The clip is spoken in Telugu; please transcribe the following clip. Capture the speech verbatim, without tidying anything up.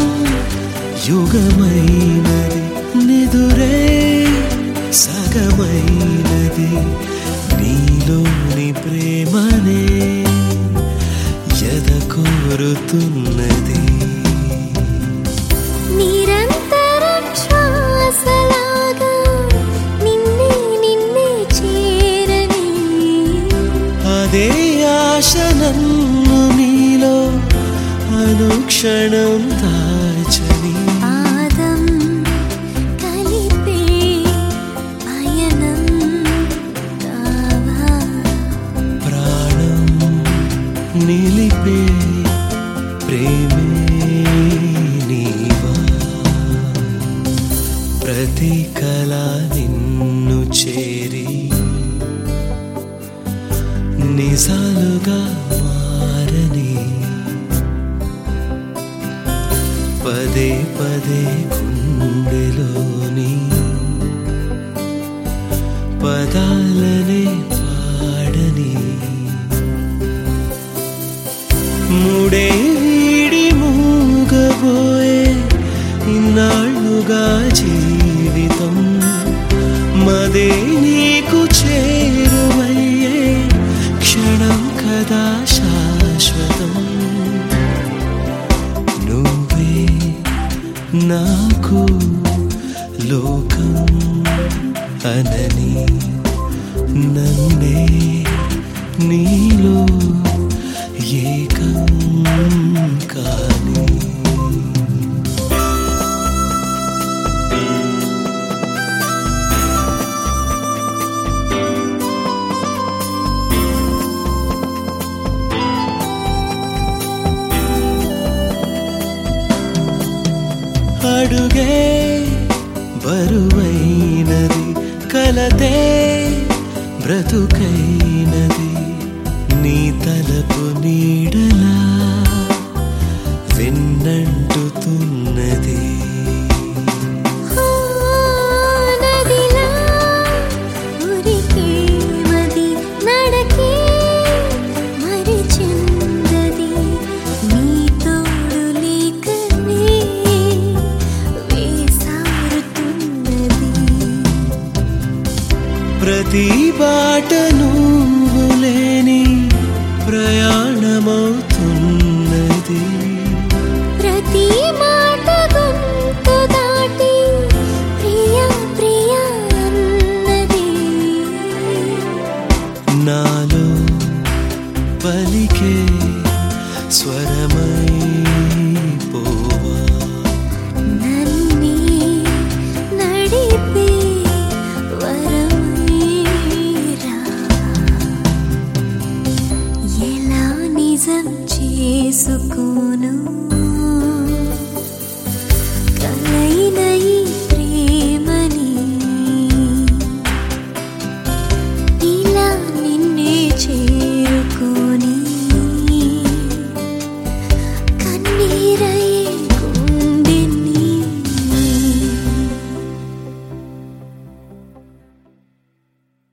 యుగమైనది నిదురే సగమైనది నీలోని ప్రేమనే ఎద కోరుతున్నది నిరంతరం శ్వాసలాగా నిన్నే నిన్నే చేరని అదే ఆశ నన్ను నీలో అనుక్షణం దాచని పాదం కలిపే పయనం కావా ప్రాణం నిలిపే ప్రేమే నీవా ప్రతి కళ నిన్ను చేరి నిజాలుగా మారని పదే పదే గుండెలోని పదాలనే పాడని ముడే వీడి మూగబోయే ఇన్నాళ్ళుగా జీవితం మదే నీకు చేరువయ్యే క్షణం కదా శాశ్వతం నువ్వే నాకు లోకం అనని నన్నే నీలో ఏకం కాని అడుగే బరువైనది కలతే బ్రతుకైనది నీ తలపు నీడలా వెన్నంటుతున్నది నదిలా ఉరికే మది నడకే మరిచిందది నీ తోడు లేకనే వేసారుతున్నది ప్రతి బాట నువ్వు లేని ప్రయాణమవుతున్నది ప్రతి మాట గొంతు దాటి ప్రియా ప్రియా అన్నది నాలో పలికే స్వరమై పోవా నన్నే నడిపే వరమై రావా ఎలా నిజం చేసుకోను